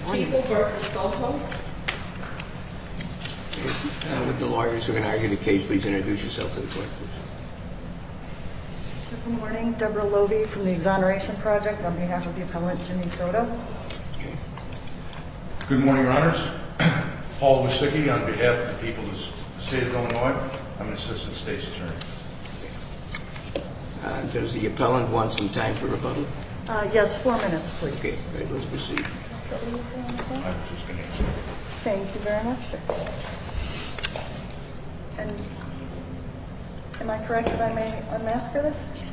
People versus Soto. Would the lawyers who are going to argue the case please introduce yourself to the court, please? Good morning. Deborah Lovey from the Exoneration Project on behalf of the appellant Jimmy Soto. Okay. Good morning, Your Honors. Paul Wysicki on behalf of the people of the state of Illinois. I'm an assistant state's attorney. Does the appellant want some time for rebuttal? Yes, 4 minutes, please. Okay, right, let's proceed. I was just going to answer. Thank you very much, sir. And am I correct that I may unmask for this? Yes.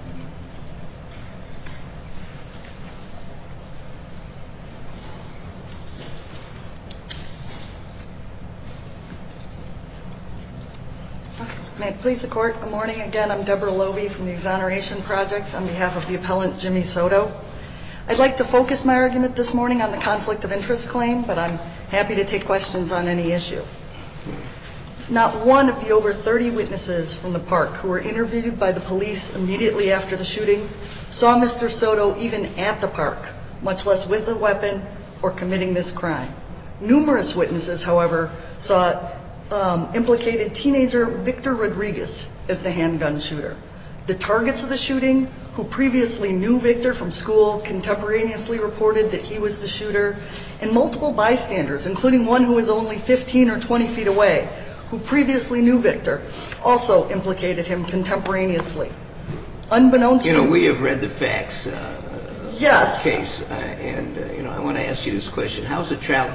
May it please the court, good morning again. I'm Deborah Lovey from the Exoneration Project on behalf of the appellant Jimmy Soto. I'd like to focus my argument this morning on the conflict of interest claim, but I'm happy to take questions on any issue. Not one of the over 30 witnesses from the park who were interviewed by the police immediately after the shooting saw Mr. Soto even at the park, much less with a weapon or committing this crime. Numerous witnesses, however, saw implicated teenager Victor Rodriguez as the handgun shooter. The targets of the shooting, who previously knew Victor from school, contemporaneously reported that he was the shooter, and multiple bystanders, including one who was only 15 or 20 feet away, who previously knew Victor, also implicated him contemporaneously. Unbeknownst to... we have read the facts yes. Case, and I want to ask you this question. How is the trial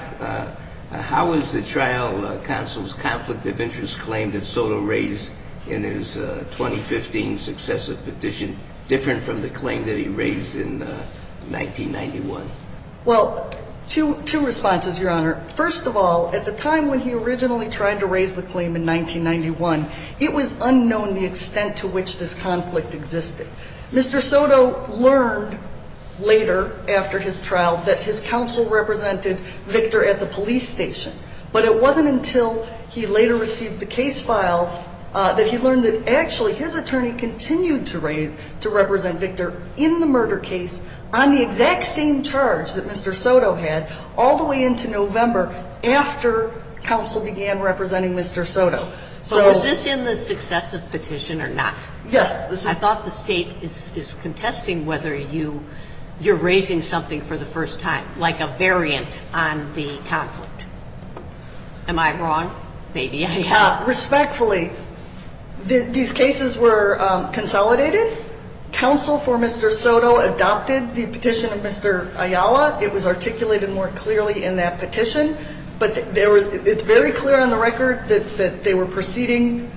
counsel's conflict of interest claim that Soto raised in his 2015 successive petition different from the claim that he raised in 1991? Well, two responses, Your Honor. First of all, at the time when he originally tried to raise the claim in 1991, it was unknown the extent to which this conflict existed. Mr. Soto learned later, after his trial, that his counsel represented Victor at the police station. But it wasn't until he later received the case files that he learned that actually his attorney continued to represent Victor in the murder case on the exact same charge that Mr. Soto had, all the way into November after counsel began representing Mr. Soto. So was this in the successive petition or not? Yes. This is. I thought the state is contesting whether you're raising something for the first time, like a variant on the conflict. Am I wrong? Maybe I am. Respectfully, these cases were consolidated. Counsel for Mr. Soto adopted the petition of Mr. Ayala. It was articulated more clearly in that petition. But it's very clear on the record that they were proceeding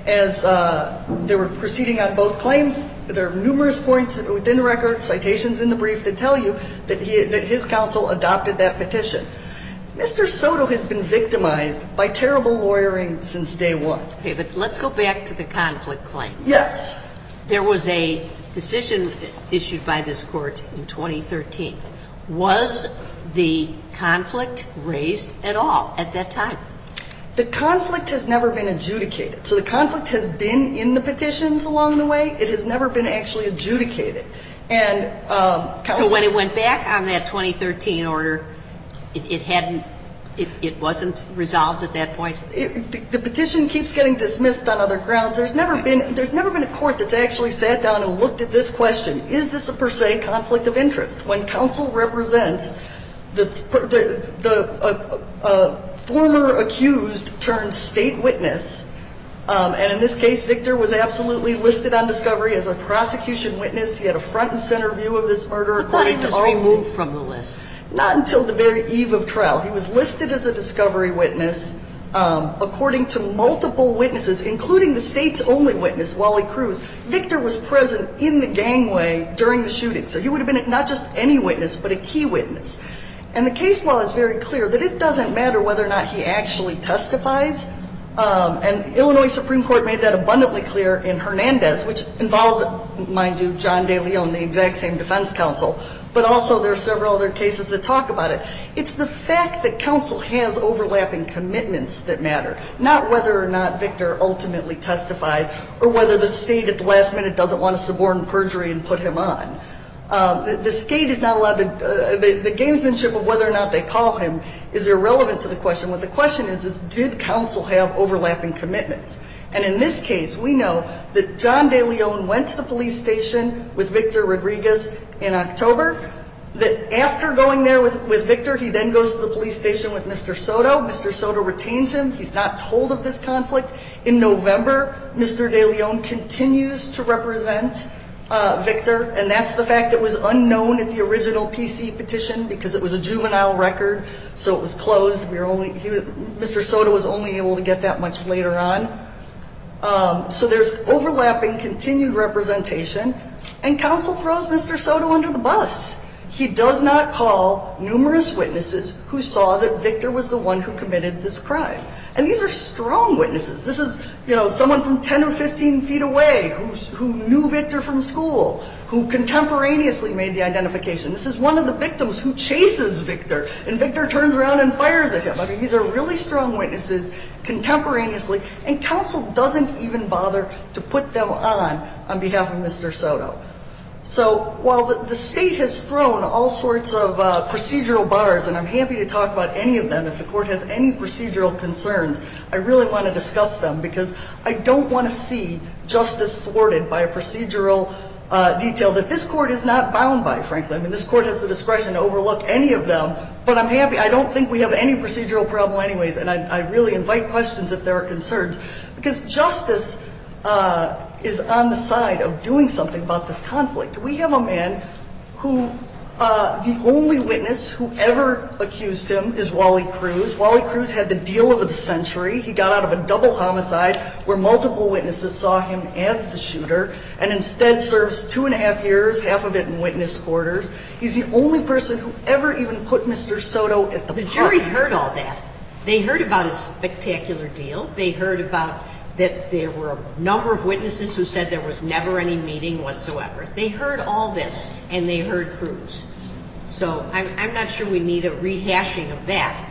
on both claims. There are numerous points within the record, citations in the brief that tell you that his counsel adopted that petition. Mr. Soto has been victimized by terrible lawyering since day one. Okay, but let's go back to the conflict claim. Yes. There was a decision issued by this court in 2013. Was the conflict raised at all at that time? The conflict has never been adjudicated. So the conflict has been in the petitions along the way. It has never been actually adjudicated. And counsel. So when it went back on that 2013 order, it wasn't resolved at that point? The petition keeps getting dismissed on other grounds. There's never been a court that's actually sat down and looked at this question. Is this a per se conflict of interest? When counsel represents the former accused turned state witness, and in this case, Victor was absolutely listed on discovery as a prosecution witness. He had a front and center view of this murder according to all. I thought he was removed from the list. Not until the very eve of trial. He was listed as a discovery witness according to multiple witnesses, including the state's only witness, Wally Cruz. Victor was present in the gangway during the shooting. So he would have been not just any witness, but a key witness. And the case law is very clear that it doesn't matter whether or not he actually testifies. And the Illinois Supreme Court made that abundantly clear in Hernandez, which involved, mind you, John De Leon, the exact same defense counsel. But also there are several other cases that talk about it. It's the fact that counsel has overlapping commitments that matter, not whether or not Victor ultimately testifies or whether the state at the last minute doesn't want to suborn perjury and put him on. The state is not allowed to, the gamesmanship of whether or not they call him is irrelevant to the question. What the question is did counsel have overlapping commitments? And in this case, we know that John De Leon went to the police station with Victor Rodriguez in October, that after going there with Victor, he then goes to the police station with Mr. Soto. Mr. Soto retains him. He's not told of this conflict. In November, Mr. De Leon continues to represent Victor, and that's the fact that was unknown at the original PC petition because it was a juvenile record, so it was closed. Mr. Soto was only able to get that much later on. So there's overlapping continued representation, and counsel throws Mr. Soto under the bus. He does not call numerous witnesses who saw that Victor was the one who committed this crime. And these are strong witnesses. This is, someone from 10 or 15 feet away who knew Victor from school, who contemporaneously made the identification. This is one of the victims who chases Victor, and Victor turns around and fires at him. I mean, these are really strong witnesses contemporaneously, and counsel doesn't even bother to put them on behalf of Mr. Soto. So while the state has thrown all sorts of procedural bars, and I'm happy to talk about any of them if the court has any procedural concerns, I really want to discuss them because I don't want to see justice thwarted by a procedural detail that this court is not bound by, frankly. I mean, this court has the discretion to overlook any of them, but I'm happy. I don't think we have any procedural problem anyways, and I really invite questions if there are concerns, because justice is on the side of doing something about this conflict. We have a man who, the only witness who ever accused him is Wally Cruz. Wally Cruz had the deal of the century. He got out of a double homicide where multiple witnesses saw him as the shooter and instead serves 2.5 years, half of it in witness quarters. He's the only person who ever even put Mr. Soto at the park. The jury heard all that. They heard about his spectacular deal. They heard about that there were a number of witnesses who said there was never any meeting whatsoever. They heard all this, and they heard Cruz. So I'm not sure we need a rehashing of that.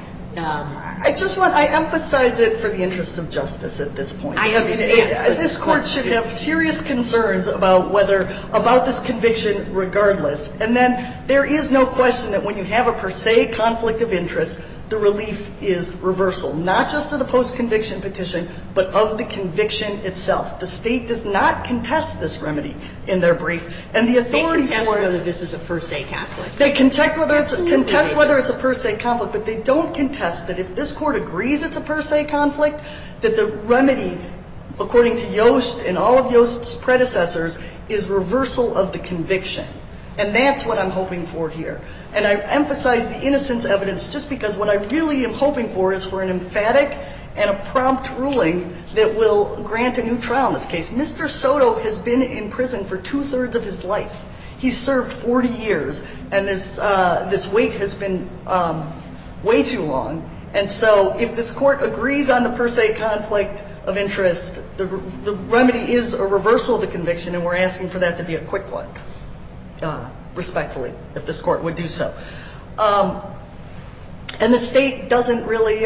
I emphasize it for the interest of justice at this point. I understand. This court should have serious concerns about this conviction regardless. And then there is no question that when you have a per se conflict of interest, the relief is reversal, not just of the post-conviction petition, but of the conviction itself. The state does not contest this remedy in their brief, and the authority for it. They contest whether this is a per se conflict. They contest whether it's a per se conflict, but they don't contest that if this court agrees it's a per se conflict, that the remedy, according to Yost and all of Yost's predecessors, is reversal of the conviction. And that's what I'm hoping for here. And I emphasize the innocence evidence just because what I really am hoping for is for an emphatic and a prompt ruling that will grant a new trial in this case. Mr. Soto has been in prison for 2/3 of his life. He's served 40 years, and this wait has been way too long. And so if this court agrees on the per se conflict of interest, the remedy is a reversal of the conviction, and we're asking for that to be a quick one. Respectfully, if this court would do so. And the state doesn't really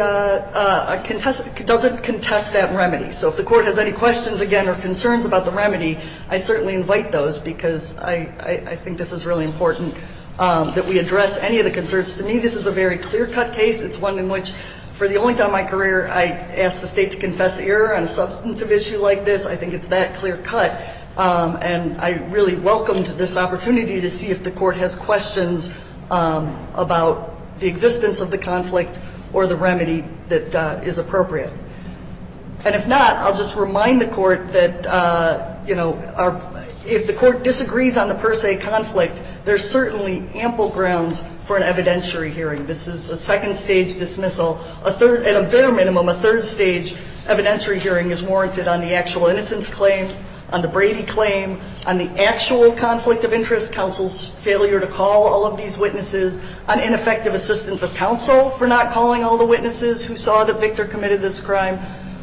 contest that remedy. So if the court has any questions, again, or concerns about the remedy, I certainly invite those because I think this is really important that we address any of the concerns. To me, this is a very clear-cut case. It's one in which, for the only time in my career, I asked the state to confess error on a substantive issue like this. I think it's that clear-cut. And I really welcomed this opportunity to see if the court has questions about the existence of the conflict or the remedy that is appropriate. And if not, I'll just remind the court that, if the court disagrees on the per se conflict, there's certainly ample grounds for an evidentiary hearing. This is a second-stage dismissal. At a bare minimum, a third-stage evidentiary hearing is warranted on the actual innocence claim, on the Brady claim, on the actual conflict of interest, counsel's failure to call all of these witnesses, on ineffective assistance of counsel for not calling all the witnesses who saw that Victor committed this crime.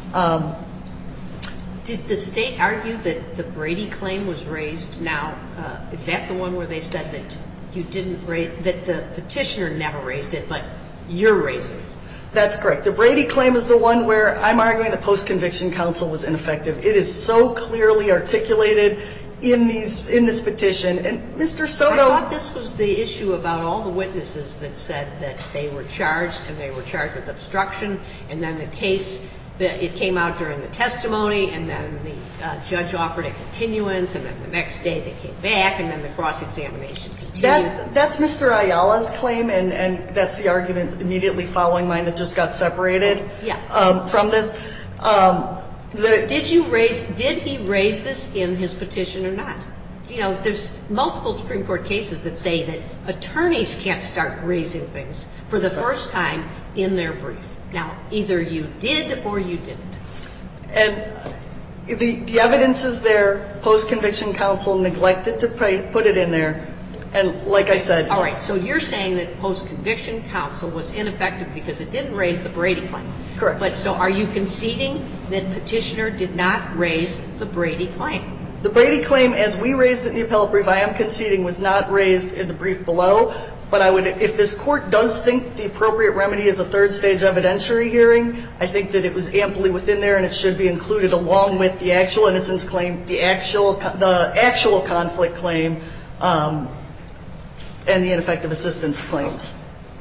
Did the state argue that the Brady claim was raised now? Is that the one where they said that you didn't raise, that the petitioner never raised it, but you're raising it? That's correct. The Brady claim is the one where I'm arguing the post-conviction counsel was ineffective. It is so clearly articulated in this petition. And Mr. Soto... I thought this was the issue about all the witnesses that said that they were charged, and they were charged with obstruction, and then the case, it came out during the testimony, and then the judge offered a continuance, and then the next day they came back, and then the cross-examination continued. That's Mr. Ayala's claim, and that's the argument immediately following mine that just got separated from this. Did he raise this in his petition or not? You know, there's multiple Supreme Court cases that say that attorneys can't start raising things for the first time in their brief. Now, either you did or you didn't. And the evidence is there. Post-conviction counsel neglected to put it in there. And like I said... All right, so you're saying that post-conviction counsel was ineffective because it didn't raise the Brady claim. Correct. But so are you conceding that petitioner did not raise the Brady claim? The Brady claim, as we raised it in the appellate brief, I am conceding was not raised in the brief below. But I would, if this court does think the appropriate remedy is a third-stage evidentiary hearing, I think that it was amply within there, and it should be included along with the actual innocence claim, the actual conflict claim, and the ineffective assistance claims.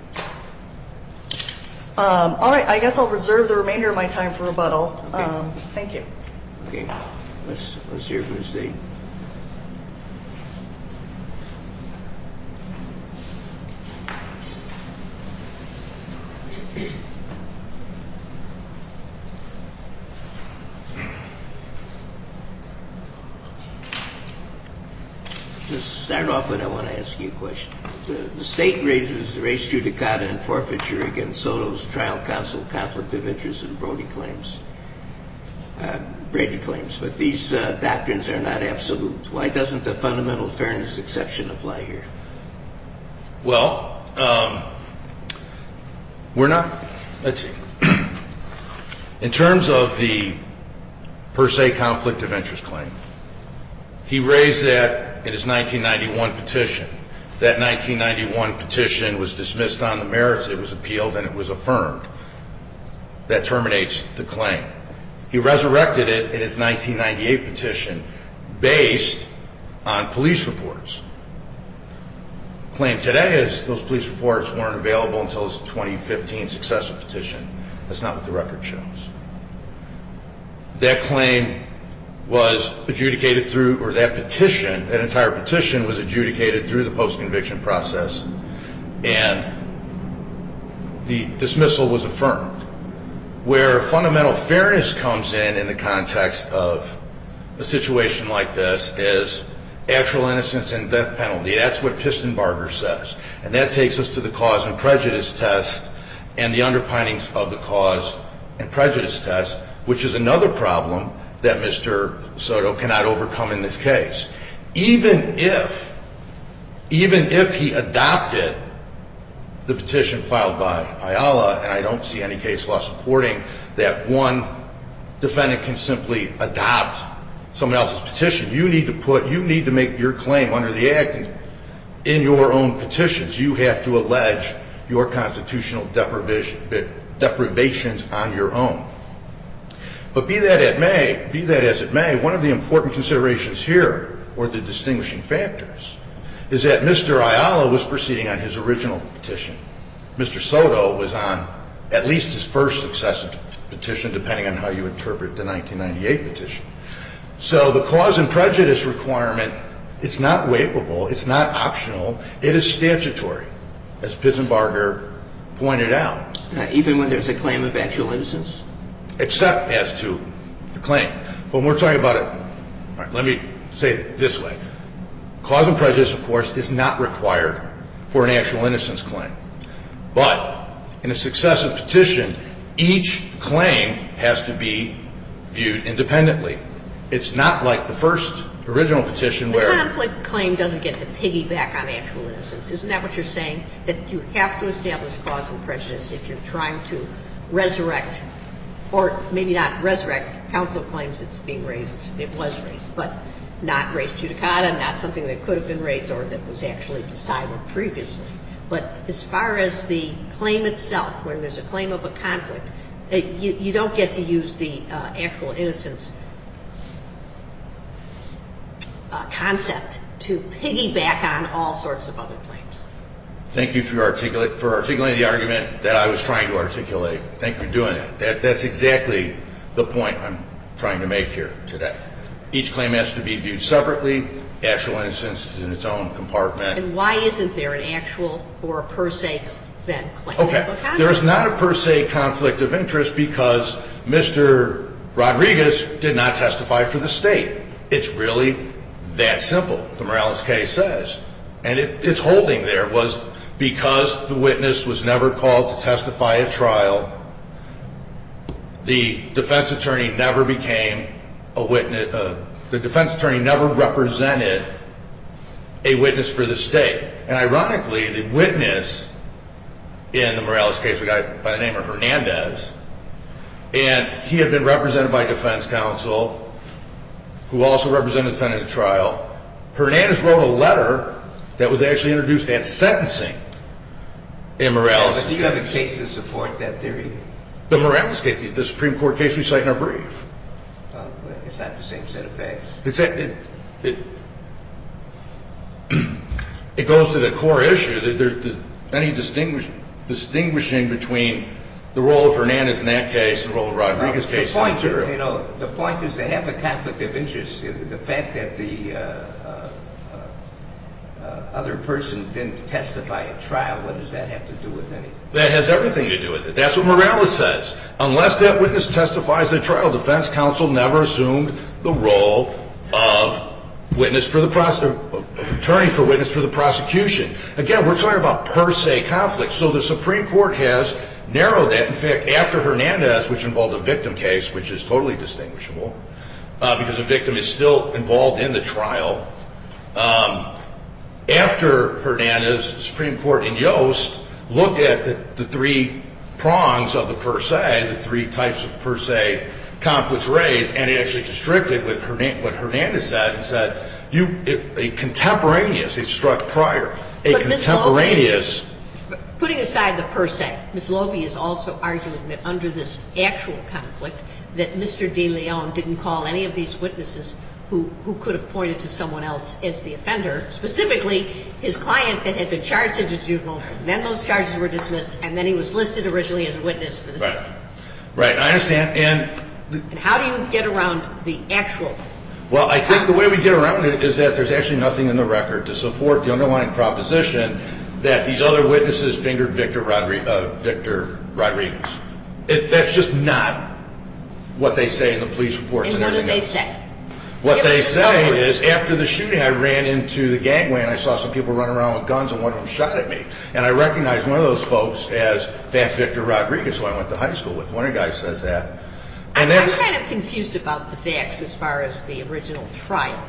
All right, I guess I'll reserve the remainder of my time for rebuttal. Okay. Thank you. Okay, let's hear from the state. To start off with, I want to ask you a question. The state raises res judicata and forfeiture against Soto's trial counsel conflict of interest and Brady claims. But these doctrines are not absolute. Why doesn't the fundamental fairness exception apply here? Well, we're not. Let's see. In terms of the per se conflict of interest claim, he raised that in his 1991 petition. That 1991 petition was dismissed on the merits. It was appealed and it was affirmed. That terminates the claim. He resurrected it in his 1998 petition based on police reports. Claim today is those police reports weren't available until his 2015 successive petition. That's not what the record shows. That claim was adjudicated through, or that petition, that entire petition was adjudicated through the post-conviction process, and the dismissal was affirmed. Where fundamental fairness comes in the context of a situation like this is actual innocence and death penalty. That's what Pistenbarger says. And that takes us to the cause and prejudice test and the underpinnings of the cause and prejudice test, which is another problem that Mr. Soto cannot overcome in this case. Even if he adopted the petition filed by Ayala, and I don't see any case law supporting that one defendant can simply adopt someone else's petition, you need to make your claim under the Act in your own petitions. You have to allege your constitutional deprivations on your own. But be that as it may, one of the important considerations here, or the distinguishing factors, is that Mr. Ayala was proceeding on his original petition. Mr. Soto was on at least his first successive petition, depending on how you interpret the 1998 petition. So the cause and prejudice requirement, it's not waivable, it's not optional, it is statutory, as Pistenbarger pointed out. Even when there's a claim of actual innocence? Except as to the claim. But when we're talking about it, all right, let me say it this way. Cause and prejudice, of course, is not required for an actual innocence claim. But in a successive petition, each claim has to be viewed independently. It's not like the first original petition where... The conflict claim doesn't get to piggyback on actual innocence. Isn't that what you're saying? That you have to establish cause and prejudice if you're trying to resurrect, or maybe not resurrect, counsel claims it's being raised, it was raised, but not raised judicata, not something that could have been raised or that was actually decided previously. But as far as the claim itself, where there's a claim of a conflict, you don't get to use the actual innocence concept to piggyback on all sorts of other claims. Thank you for articulating the argument that I was trying to articulate. Thank you for doing that. That's exactly the point I'm trying to make here today. Each claim has to be viewed separately. Actual innocence is in its own compartment. And why isn't there an actual or a per se then claim? Okay. There is not a per se conflict of interest because Mr. Rodriguez did not testify for the state. It's really that simple, the Morales case says. And its holding there was because the witness was never called to testify at trial, the defense attorney never became a witness, the defense attorney never represented a witness for the state. And ironically, the witness in the Morales case, a guy by the name of Hernandez, and he had been represented by defense counsel, who also represented the defendant at trial. Hernandez wrote a letter that was actually introduced at sentencing in Morales' case. But do you have a case to support that theory? The Morales case, the Supreme Court case we cite in our brief. It's not the same set of facts. It goes to the core issue that there's any distinguishing between the role of Hernandez in that case and the role of Rodriguez's case. The point is to have a conflict of interest. The fact that the other person didn't testify at trial, what does that have to do with anything? That has everything to do with it. That's what Morales says. Unless that witness testifies at trial, defense counsel never assumed the role of attorney for witness for the prosecution. Again, we're talking about per se conflict. So the Supreme Court has narrowed that. In fact, after Hernandez, which involved a victim case, which is totally distinguishable, because the victim is still involved in the trial, after Hernandez, the Supreme Court in Yost looked at the three prongs of the per se, the three types of per se conflicts raised, and it actually constricted with what Hernandez said and said, a contemporaneous, it struck prior, a contemporaneous. Putting aside the per se, Ms. Lovey is also arguing that under this actual conflict that Mr. De Leon didn't call any of these witnesses who could have pointed to someone else as the offender, specifically his client that had been charged as a juvenile, and then those charges were dismissed, and then he was listed originally as a witness for the state. Right, I understand. And how do you get around the actual? Well, I think the way we get around it is that there's actually nothing in the record to support the underlying proposition that these other witnesses fingered Victor Rodriguez. That's just not what they say in the police reports and everything else. And what do they say? What they say is, after the shooting, I ran into the gangway and I saw some people running around with guns and one of them shot at me. And I recognized one of those folks as Fat Victor Rodriguez, who I went to high school with. One of the guys says that. And I'm kind of confused about the facts as far as the original trial.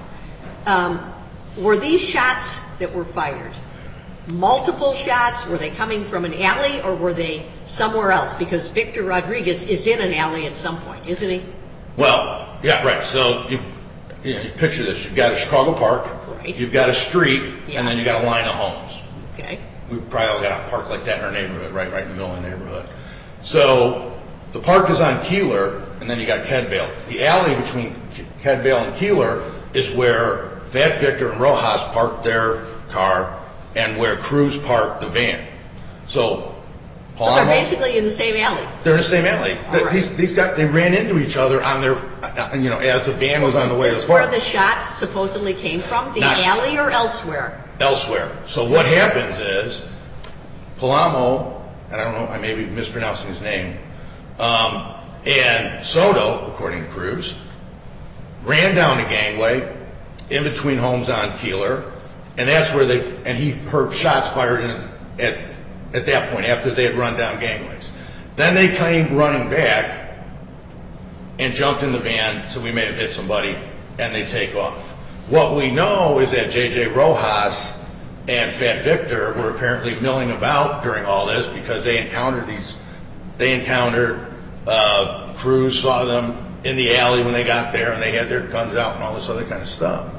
Were these shots that were fired multiple shots? Were they coming from an alley or were they somewhere else? Because Victor Rodriguez is in an alley at some point, isn't he? Well, yeah, right. So you picture this. You've got a Chicago Park, right. You've got a street, and then you've got a line of homes. Okay. We've probably all got a park like that in our neighborhood, right in the middle of the neighborhood. So the park is on Keeler, and then you got Kedvale. The alley between Kedvale and Keeler is where Fat Victor and Rojas parked their car and where Cruz parked the van. So they're basically in the same alley. They're in the same alley. Right. These guys, they ran into each other on their, as the van was on the way to the park. Is this where the shots supposedly came from? The alley or elsewhere? Elsewhere. So what happens is, Palamo, and I don't know, I may be mispronouncing his name, and Soto, according to Cruz, ran down the gangway in between homes on Keeler, and that's where and he heard shots fired at that point, after they had run down gangways. Then they came running back and jumped in the van, so we may have hit somebody, and they take off. What we know is that J.J. Rojas and Fat Victor were apparently milling about during all this because they encountered Cruz, saw them in the alley when they got there, and they had their guns out and all this other kind of stuff.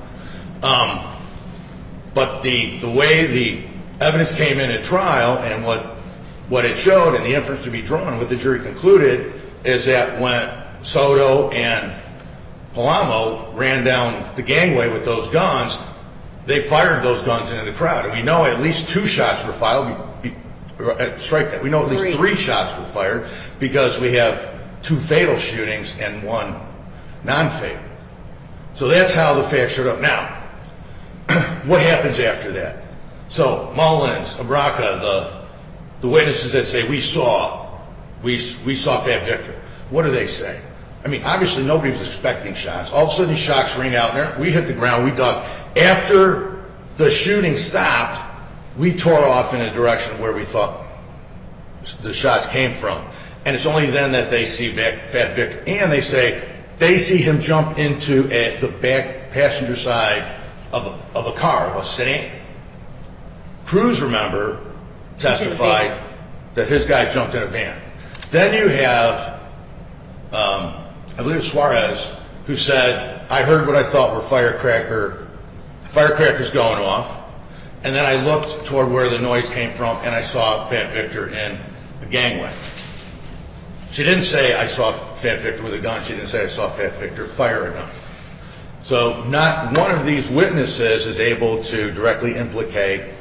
But the way the evidence came in at trial and what it showed and the inference to be drawn, what the jury concluded, is that when Soto and Palamo ran down the gangway with those guns, they fired those guns into the crowd. And we know at least 2 shots were fired. Strike that. We know at least 3 shots were fired because we have 2 fatal shootings and 1 non-fatal. So that's how the facts showed up. Now, what happens after that? So Mullins, Abraca, the witnesses that say we saw Fat Victor. What do they say? I mean, obviously nobody was expecting shots. All of a sudden, shots ring out there. We hit the ground. We dug. After the shooting stopped, we tore off in a direction where we thought the shots came from. And it's only then that they see Fat Victor. And they say they see him jump into the back passenger side of a car, of a sedan. Cruz, remember, testified that his guy jumped in a van. Then you have, I believe it was Suarez, who said, I heard what I thought were firecrackers going off, and then I looked toward where the noise came from, and I saw Fat Victor in the gangway. She didn't say, I saw Fat Victor with a gun. She didn't say, I saw Fat Victor fire a gun. So not one of these witnesses is able to directly implicate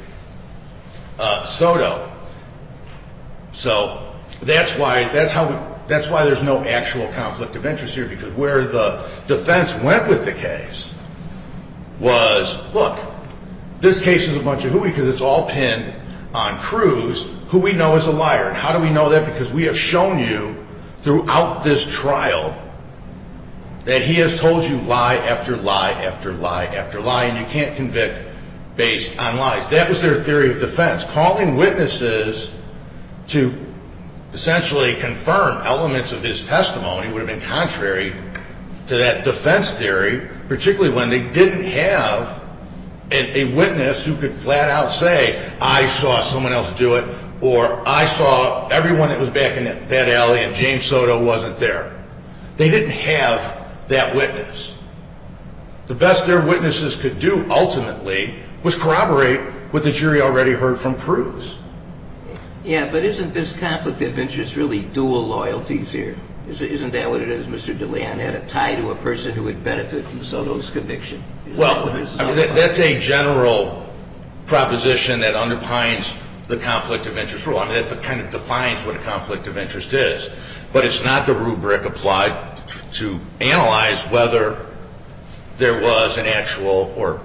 Soto. So that's why there's no actual conflict of interest here, because where the defense went with the case was, look, this case is a bunch of hooey because it's all pinned on Cruz, who we know is a liar. And how do we know that? Because we have shown you throughout this trial that he has told you lie after lie after lie after lie, and you can't convict based on lies. That was their theory of defense. Calling witnesses to essentially confirm elements of his testimony would have been contrary to that defense theory, particularly when they didn't have a witness who could flat out say, I saw someone else do it, or I saw everyone that was back in that alley and James Soto wasn't there. They didn't have that witness. The best their witnesses could do ultimately was corroborate what the jury already heard from Cruz. Yeah, but isn't this conflict of interest really dual loyalties here? Isn't that what it is? Mr. DeLeon had a tie to a person who would benefit from Soto's conviction. Well, that's a general proposition that underpins the conflict of interest rule. I mean, that kind of defines what a conflict of interest is. But it's not the rubric applied to analyze whether there was an actual or,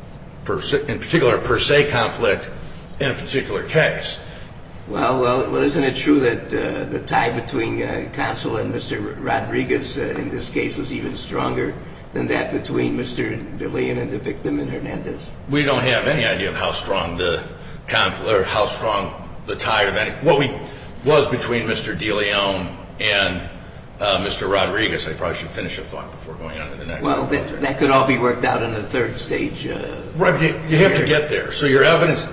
in particular, per se conflict in a particular case. Well, isn't it true that the tie between counsel and Mr. Rodriguez in this case was even stronger than that between Mr. DeLeon and the victim in Hernandez? We don't have any idea of how strong the conflict or how strong the tie was between Mr. DeLeon and Mr. Rodriguez. I probably should finish a thought before going on to the next one. Well, that could all be worked out in the third stage. Right, you have to get there. So your evidence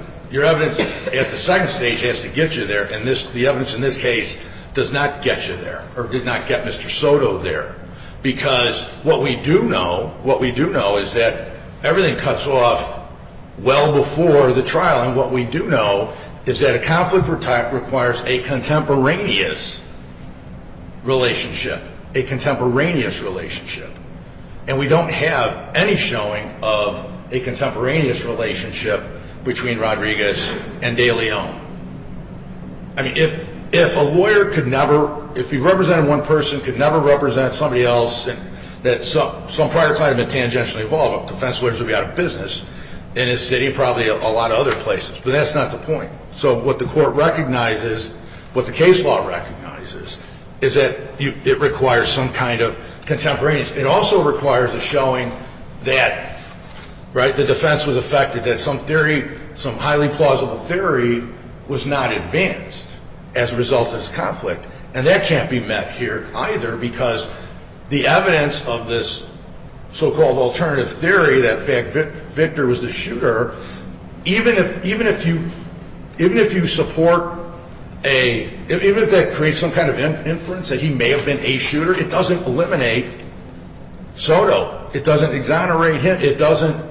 at the second stage has to get you there, and the evidence in this case does not get you there, or did not get Mr. Soto there, because what we do know is that everything cuts off well before the trial, and what we do know is that a conflict requires a contemporaneous relationship, and we don't have any showing of a contemporaneous relationship between Rodriguez and De Leon. I mean, if a lawyer if he represented one person, could never represent somebody else, and that some prior client had been tangentially involved, defense lawyers would be out of business in his city and probably a lot of other places. But that's not the point. So what the court recognizes, what the case law recognizes, is that it requires some kind of contemporaneous. It also requires a showing that the defense was affected, that some highly plausible theory was not advanced as a result of this conflict. And that can't be met here either, because the evidence of this so-called alternative theory that Victor was the shooter, even if you support even if that creates some kind of inference that he may have been a shooter, it doesn't eliminate Soto. It doesn't exonerate him. It doesn't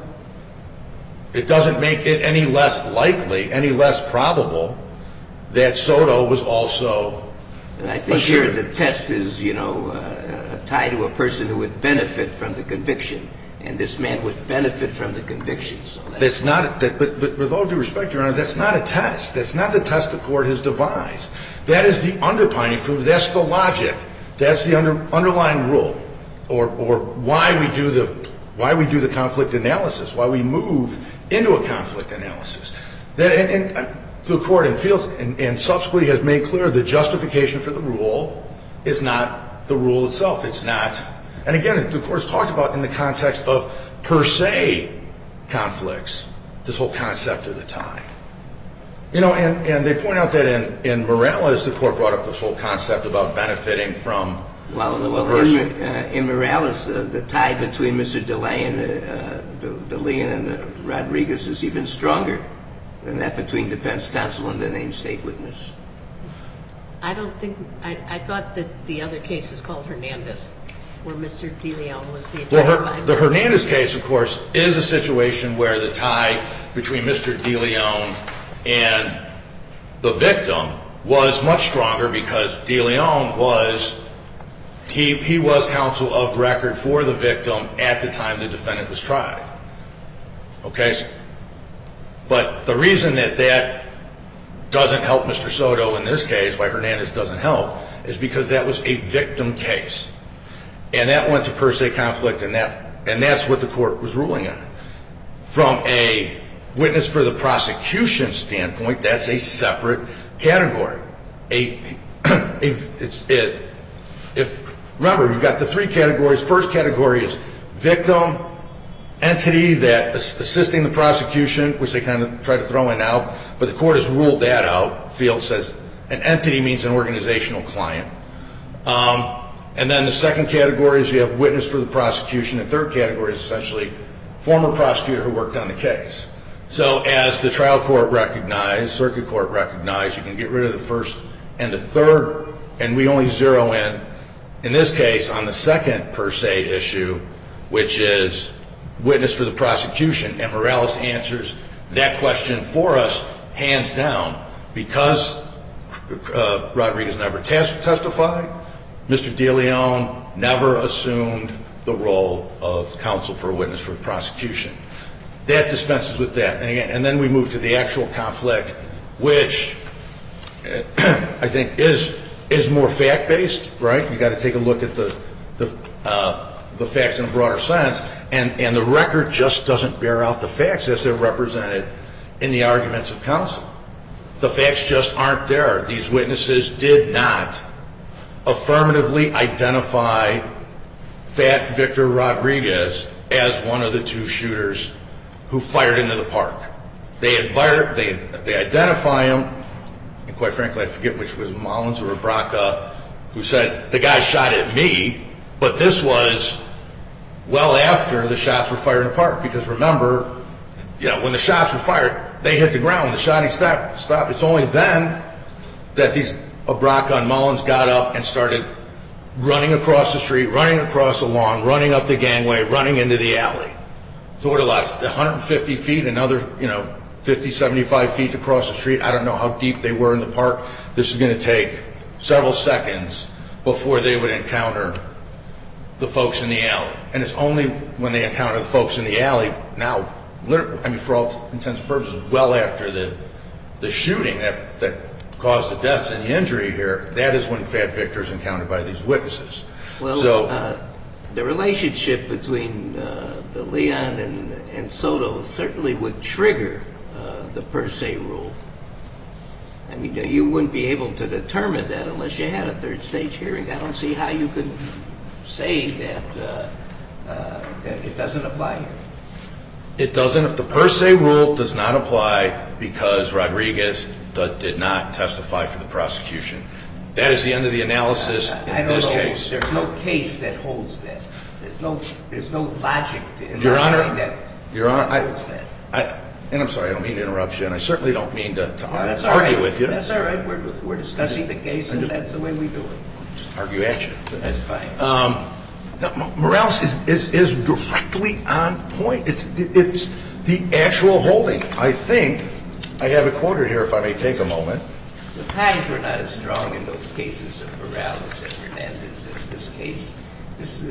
make it any less likely, any less probable that Soto was also And I think here the test is, you know, tied to a person who would benefit from the conviction. And this man would benefit from the conviction. So that's not, but with all due respect, Your Honor, that's not a test. That's not the test the court has devised. That is the underpinning for, that's the logic. That's the underlying rule, or why we do the conflict analysis, why we move into a conflict analysis. That and the court in Fields and subsequently has made clear the justification for the rule is not the rule itself. It's not. And again, the court's talked about in the context of per se conflicts, this whole concept of the tie. You know, and they point out that in Morales, the court brought up this whole concept about benefiting from. Well, in Morales, the tie between Mr. DeLeon and Rodriguez is even stronger than that between defense counsel and the named state witness. I don't think, I thought that the other case is called Hernandez, where Mr. DeLeon was the attorney. Well, the Hernandez case, of course, is a situation where the tie between Mr. DeLeon and the victim was much stronger because DeLeon was, he was counsel of record for the victim at the time the defendant was tried. Okay? But the reason that doesn't help Mr. Soto in this case, why Hernandez doesn't help, is because that was a victim case. And that went to per se conflict, and that's what the court was ruling on. From a witness for the prosecution standpoint, that's a separate category. Remember, you've got the three categories. First category is victim, entity that assisting the prosecution, which they kind of try to throw in now, but the court has ruled that out. Field says an entity means an organizational client. And then the second category is you have witness for the prosecution. The third category is essentially former prosecutor who worked on the case. So as the trial court recognized, circuit court recognized, you can get rid of the first and the third, and we only zero in this case, on the second per se issue, which is witness for the prosecution. And Morales answers that question for us, hands down, because Rodriguez never testified. Mr. DeLeon never assumed the role of counsel for a witness for the prosecution. That dispenses with that. And then we move to the actual conflict, which I think is more fact-based, right? You've got to take a look at the facts in a broader sense. And the record just doesn't bear out the facts as they're represented in the arguments of counsel. The facts just aren't there. These witnesses did not affirmatively identify Fat Victor Rodriguez as one of the two shooters who fired into the park. They identify him, and quite frankly, I forget which was Mullins or Abraca, who said, the guy shot at me, but this was well after the shots were fired in the park. Because remember, when the shots were fired, they hit the ground. When the shotting stopped, it's only then that these Abraca and Mullins got up and started running across the street, running across the lawn, running up the gangway, running into the alley. So what are lots? 150 feet, another 50, 75 feet across the street. I don't know how deep they were in the park. This is going to take several seconds before they would encounter the folks in the alley. And it's only when they encounter the folks in the alley now, for all intents and purposes, well after the shooting that caused the deaths and the injury here, that is when Fat Victor is encountered by these witnesses. Well, the relationship between DeLeon and Soto certainly would trigger the per se rule. I mean, you wouldn't be able to determine that unless you had a third stage hearing. I don't see how you could say that it doesn't apply here. It doesn't. The per se rule does not apply because Rodriguez did not testify for the prosecution. That is the end of the analysis in this case. There's no case that holds that. There's no logic in Your Honor, holds that. And I'm sorry, I don't mean to interrupt you, and I certainly don't mean to argue with you. That's all right. We're discussing the case, and that's the way we do it. Just argue at you. That's fine. Morales is directly on point. It's the actual holding. I think I have it quoted here, if I may take a moment. The ties were not as strong in those cases of Morales and Hernandez as this case. This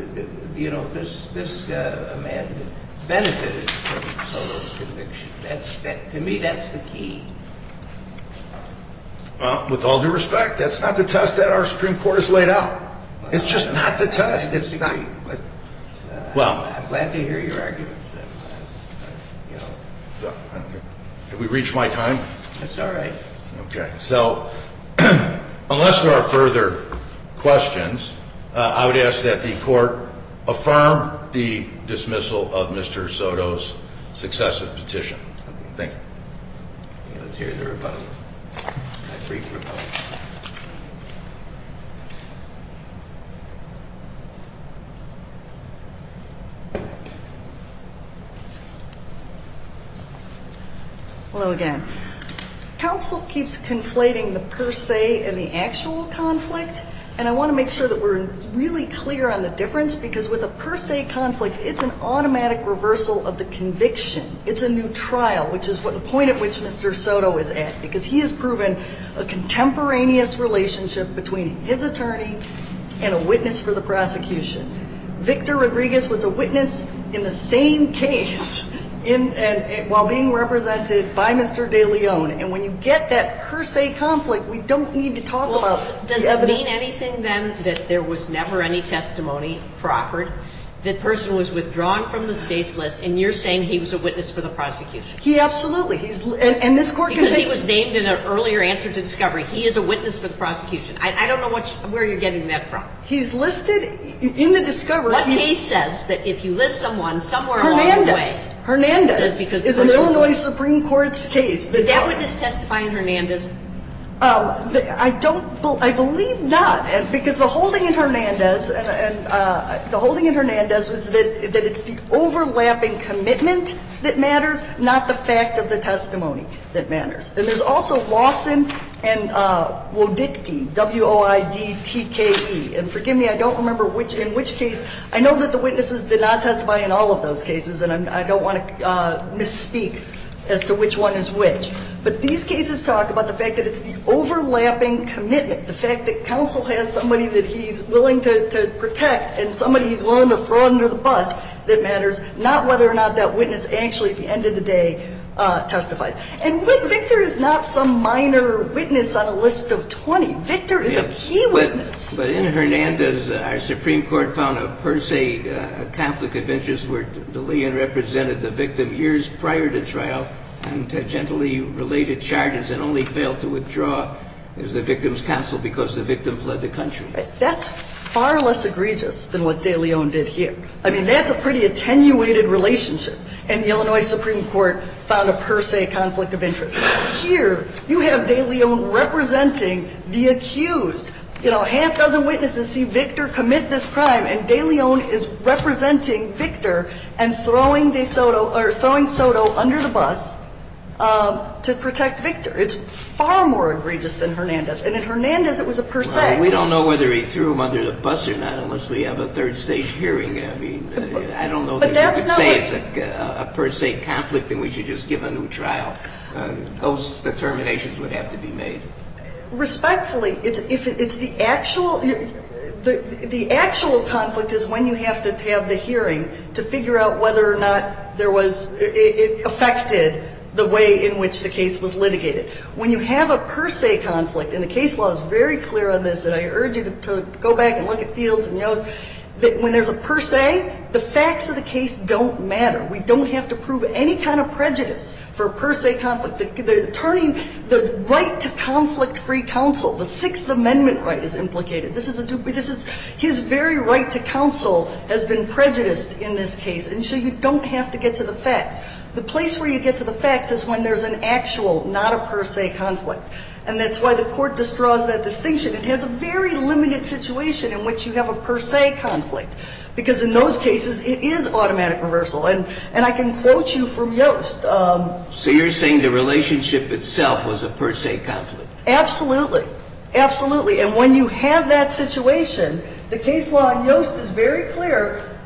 man benefited from Soto's conviction. To me, that's the key. Well, with all due respect, that's not the test that our Supreme Court has laid out. It's just not the test. It's not. Well, I'm glad to hear your arguments. Have we reached my time? That's all right. Okay. So, unless there are further questions, I would ask that the court affirm the dismissal of Mr. Soto's successive petition. Thank you. Okay, let's hear the rebuttal. Brief rebuttal. Hello again. Counsel keeps conflating the per se and the actual conflict, and I want to make sure that we're really clear on the difference, because with a per se conflict, it's an automatic reversal of the conviction. It's a new trial, which is the point at which Mr. Soto is at, because he has proven a contemporaneous relationship between his attorney and a witness for the prosecution. Victor Rodriguez was a witness in the same case while being represented by Mr. De Leon. And when you get that per se conflict, we don't need to talk about the evidence. Does it mean anything then that there was never any testimony proffered? The person was withdrawn from the state's list, and you're saying he was a witness for the prosecution? He absolutely. And this court can because he was named in an earlier answer to discovery. He is a witness for the prosecution. I don't know where you're getting that from. He's listed in the discovery. What case says that if you list someone somewhere along the way? Hernandez is an Illinois Supreme Court's case. Did that witness testify in Hernandez? I believe not, because the holding in Hernandez was that it's the overlapping commitment that matters, not the fact of the testimony that matters. And there's also Lawson and Woditke, Woidtke. And forgive me, I don't remember in which case. I know that the witnesses did not testify in all of those cases, and I don't want to misspeak as to which one is which. But these cases talk about the fact that it's the overlapping commitment, the fact that counsel has somebody that he's willing to protect and somebody he's willing to throw under the bus that matters, not whether or not that witness actually at the end of the day testifies. And Victor is not some minor witness on a list of 20. Victor is a key witness. But in Hernandez, our Supreme Court found a per se conflict of interest where De Leon represented the victim years prior to trial on tangentially related charges and only failed to withdraw as the victim's counsel because the victim fled the country. That's far less egregious than what De Leon did here. I mean, that's a pretty attenuated relationship. And the Illinois Supreme Court found a per se conflict of interest. Here, you have De Leon representing the accused. You know, half dozen witnesses see Victor commit this crime, and De Leon is representing Victor and throwing Soto under the bus to protect Victor. It's far more egregious than Hernandez. And in Hernandez, it was a per se. Well, we don't know whether he threw him under the bus or not unless we have a third stage hearing. I mean, I don't know that you could say it's a per se conflict and we should just give a new trial. Those determinations would have to be made. Respectfully, it's the actual. The actual conflict is when you have to have the hearing to figure out whether or not it affected the way in which the case was litigated. When you have a per se conflict, and the case law is very clear on this, and I urge you to go back and look at Fields and Yost, that when there's a per se, the facts of the case don't matter. We don't have to prove any kind of prejudice for a per se conflict. The right to conflict-free counsel, the Sixth Amendment right is implicated. His very right to counsel has been prejudiced in this case, and so you don't have to get to the facts. The place where you get to the facts is when there's an actual, not a per se conflict. And that's why the court draws that distinction. It has a very limited situation in which you have a per se conflict, because in those cases it is automatic reversal. And I can quote you from Yost. So you're saying the relationship itself was a per se conflict? Absolutely. Absolutely. And when you have that situation, the case law in Yost is very clear.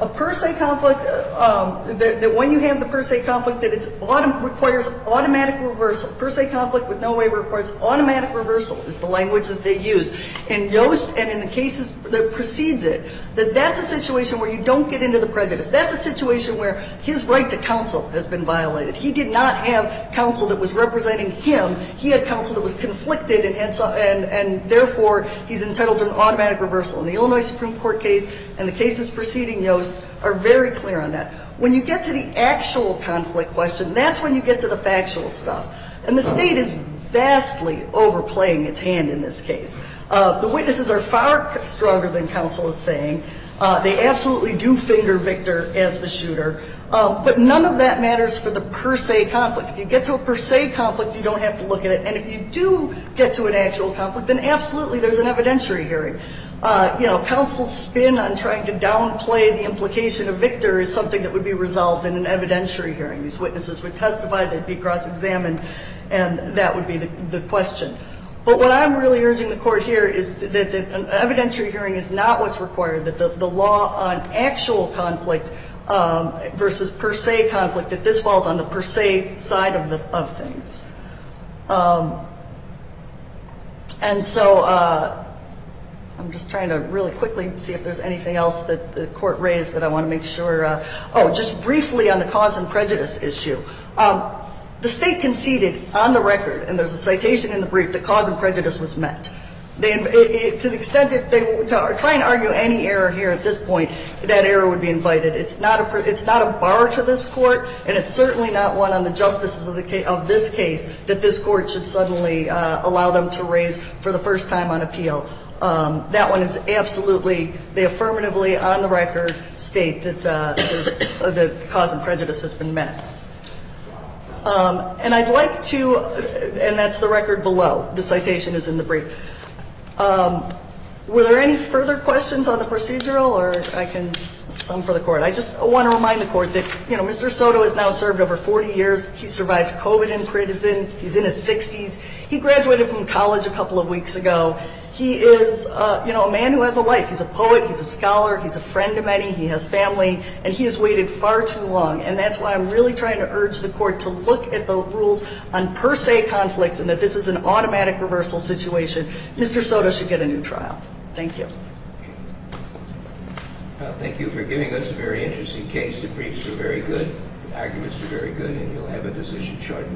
A per se conflict, that when you have the per se conflict, that it requires automatic reversal. Per se conflict with no waiver requires automatic reversal is the language that they use. In Yost and in the cases that precedes it, that's a situation where you don't get into the prejudice. That's a situation where his right to counsel has been violated. He did not have counsel that was representing him. He had counsel that was conflicted and therefore he's entitled to an automatic reversal. And the Illinois Supreme Court case and the cases preceding Yost are very clear on that. When you get to the actual conflict question, that's when you get to the factual stuff. And the state is vastly overplaying its hand in this case. The witnesses are far stronger than counsel is saying. They absolutely do finger Victor as the shooter. But none of that matters for the per se conflict. If you get to a per se conflict, you don't have to look at it. And if you do get to an actual conflict, then absolutely there's an evidentiary hearing. Counsel's spin on trying to downplay the implication of Victor is something that would be resolved in an evidentiary hearing. These witnesses would testify, they'd be cross-examined, and that would be the question. But what I'm really urging the court here is that an evidentiary hearing is not what's required, that the law on actual conflict versus per se conflict, that this falls on the per se side of things. And so I'm just trying to really quickly see if there's anything else that the court raised that I want to make sure. Just briefly on the cause and prejudice issue. The state conceded on the record, and there's a citation in the brief, that cause and prejudice was met. To the extent that they try and argue any error here at this point, that error would be invited. It's not a bar to this court, and it's certainly not one on the justices of this case that this court should suddenly allow them to raise for the first time on appeal. That one is absolutely, they affirmatively on the record state that the cause and prejudice has been met. And I'd like to, and that's the record below, the citation is in the brief. Were there any further questions on the procedural, or I can sum for the court? I just want to remind the court that, Mr. Soto has now served over 40 years. He survived COVID in prison. He's in his 60s. He graduated from college a couple of weeks ago. He is, a man who has a life. He's a poet. He's a scholar. He's a friend to many. He has family. And he has waited far too long. And that's why I'm really trying to urge the court to look at the rules on per se conflicts and that this is an automatic reversal situation. Mr. Soto should get a new trial. Thank you. Well, thank you for giving us a very interesting case. The briefs were very good. The arguments were very good. And you'll have a decision shortly.